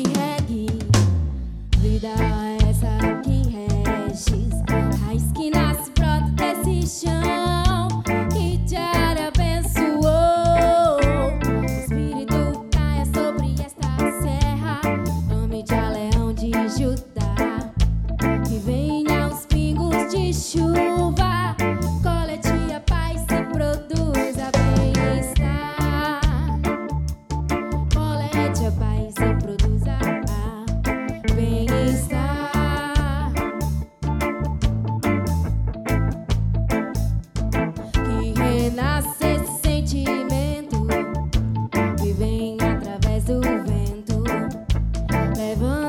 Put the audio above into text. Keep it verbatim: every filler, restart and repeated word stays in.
te regue. Vida essa que reges, raiz que nasce, brota desse chão que te abençoou. O Espírito caia sobre esta serra, nome de Leão de Judá. Que venha os pingos de chuva, colete a paz e produza bem-estar. Colete a paz e produza bem-estar. Que renasça esse sentimento que vem através do vento, levando